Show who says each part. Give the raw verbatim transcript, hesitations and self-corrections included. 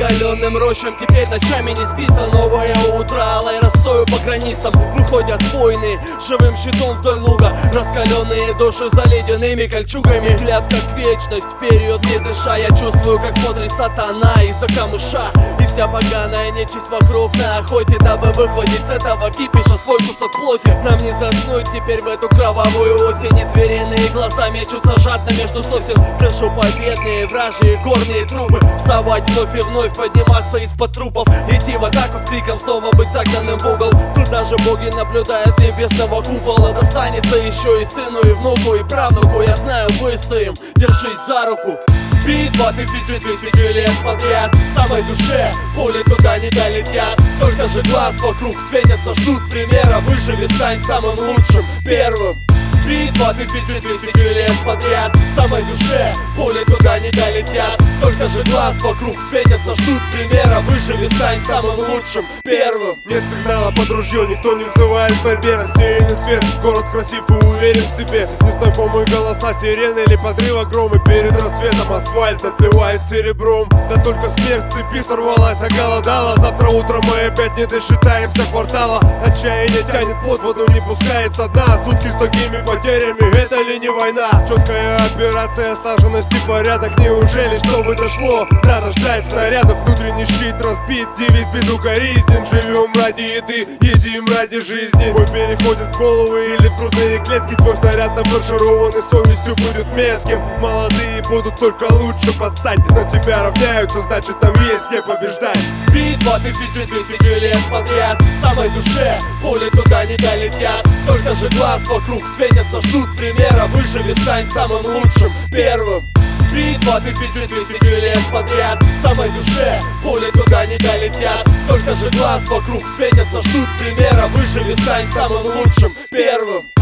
Speaker 1: раскаленным рощам. Теперь ночами не спится, новое утро алой росою по границам выходят войны, живым щитом вдоль луга. Раскаленные души за ледяными кольчугами, взгляд как вечность, вперед не дыша. Я чувствую, как смотрит сатана из-за камыша, и вся поганая нечисть вокруг на охоте, дабы выхватить с этого кипиша свой кусок плоти. Нам не заснуть теперь в эту кровавую осень, и звериные глаза мечутся жадно между сосен. Слышу победные вражьи горные трубы, вставать вновь и вновь, подниматься из-под трупов, идти в атаку с криком, снова быть загнанным в угол. Тут даже боги, наблюдая с небесного купола, достанется еще и сыну, и внуку, и правнуку. Я знаю, выстоим, держись за руку. Битва тысячи тысячи лет подряд, в самой душе пули туда не долетят. Сколько же глаз вокруг светятся, ждут примера. Выживи, стань самым лучшим, первым. Битва тысячи тысячи лет подряд, в самой душе пули туда не долетят. Сколько же глаз вокруг светятся, ждут примера. Выживи, стань самым лучшим, первым.
Speaker 2: Нет сигнала под ружье, никто не взывает к борьбе. Рассеянный свет, город красив и уверен в себе. Незнакомые голоса, сирены или подрыва громы. Перед рассветом асфальт отливает серебром. Да только смерть с цепи сорвалась, оголодала. Завтра утром мы опять не досчитаемся квартала. Отчаяние тянет под воду, не пускает со дна. Сутки с такими потерями, это ли не война? Четкая операция, слаженность и порядок. Неужели, чтобы дошло? Надо ждать снарядов, внутренний щит разбит. Девиз безукоризнен, живем ради еды, едим ради жизни. Бой переходит в головы или в грудные клетки. Твой снаряд нафаршированный совестью будет метким. Молодые будут только лучше подстать. На тебя равняются, значит там есть где побеждать.
Speaker 1: Битва тысячи тысячи лет подряд, в самой душе пули туда не долетят. Сколько же глаз вокруг светятся, ждут примера. Выживи, стань самым лучшим, первым. Битва тысячи тысячи лет подряд, в самой душе пули туда не долетят. Сколько же глаз вокруг светятся, ждут примера. Выживи, стань самым лучшим, первым.